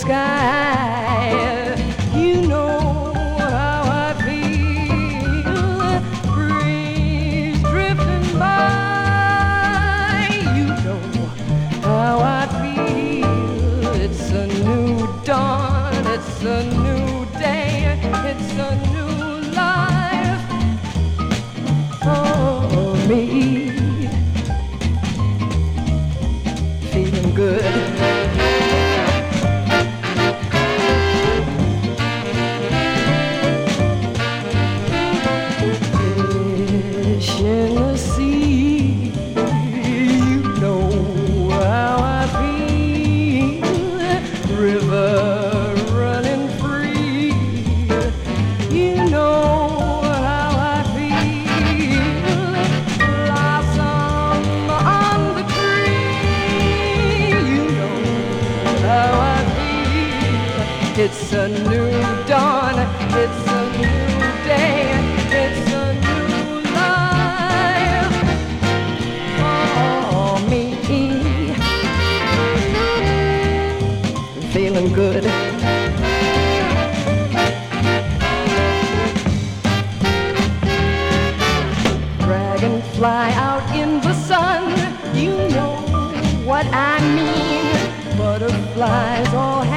sky. You know how I feel. Breeze drifting by. You know how I feel. It's a new dawn. It's a new day. It's a new life for me. Feeling good. Fish in the sea, you know how I feel. River running free, you know how I feel. Blossom on the tree, you know how I feel. It's a new dawn, it's a new day, it's a new life for me. Feeling good. Dragonfly out in the sun, you know what I mean. Butterflies all